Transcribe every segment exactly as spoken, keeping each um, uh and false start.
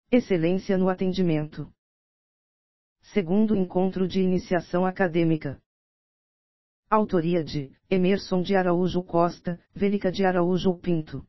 Excelência no atendimento. Segundo encontro de iniciação acadêmica. Autoria de Emerson de Araújo Costa, Velica de Araújo Pinto.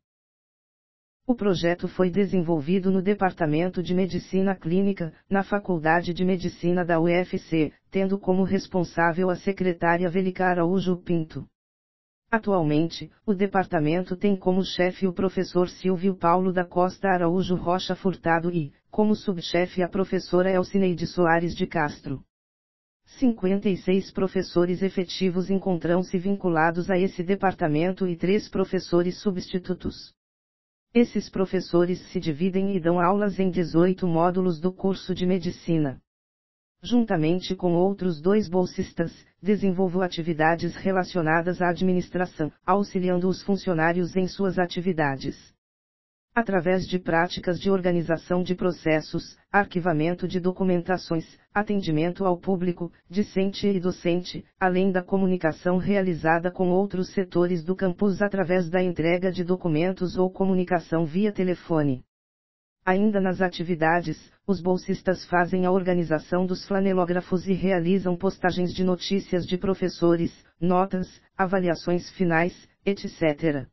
O projeto foi desenvolvido no Departamento de Medicina Clínica, na Faculdade de Medicina da U F C, tendo como responsável a secretária Velica Araújo Pinto. Atualmente, o departamento tem como chefe o professor Silvio Paulo da Costa Araújo Rocha Furtado e, como subchefe a professora Elcineide Soares de Castro. cinquenta e seis professores efetivos encontram-se vinculados a esse departamento e três professores substitutos. Esses professores se dividem e dão aulas em dezoito módulos do curso de medicina. Juntamente com outros dois bolsistas, desenvolvo atividades relacionadas à administração, auxiliando os funcionários em suas atividades. Através de práticas de organização de processos, arquivamento de documentações, atendimento ao público, discente e docente, além da comunicação realizada com outros setores do campus através da entrega de documentos ou comunicação via telefone. Ainda nas atividades, os bolsistas fazem a organização dos flanelógrafos e realizam postagens de notícias de professores, notas, avaliações finais, etcétera.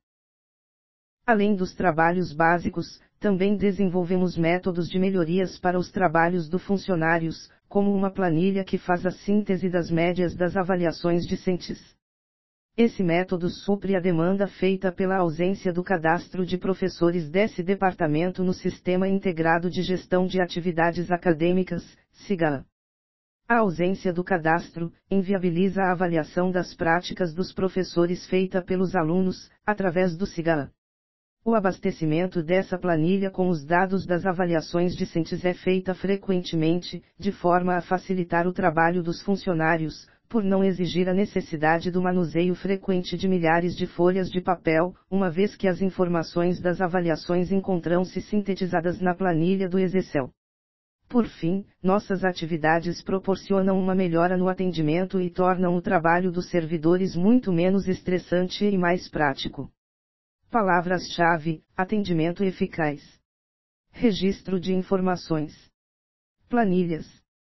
Além dos trabalhos básicos, também desenvolvemos métodos de melhorias para os trabalhos dos funcionários, como uma planilha que faz a síntese das médias das avaliações discentes. Esse método supre a demanda feita pela ausência do cadastro de professores desse departamento no Sistema Integrado de Gestão de Atividades Acadêmicas, SIGA. A ausência do cadastro inviabiliza a avaliação das práticas dos professores feita pelos alunos, através do SIGA. O abastecimento dessa planilha com os dados das avaliações discentes é feita frequentemente, de forma a facilitar o trabalho dos funcionários, por não exigir a necessidade do manuseio frequente de milhares de folhas de papel, uma vez que as informações das avaliações encontram-se sintetizadas na planilha do Excel. Por fim, nossas atividades proporcionam uma melhora no atendimento e tornam o trabalho dos servidores muito menos estressante e mais prático. Palavras-chave: atendimento eficaz. Registro de informações. Planilhas.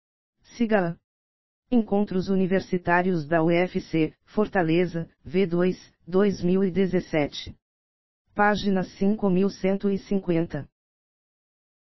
SIGA. Encontros Universitários da U F C, Fortaleza, V dois, dois mil e dezessete. Página cinco mil cento e cinquenta.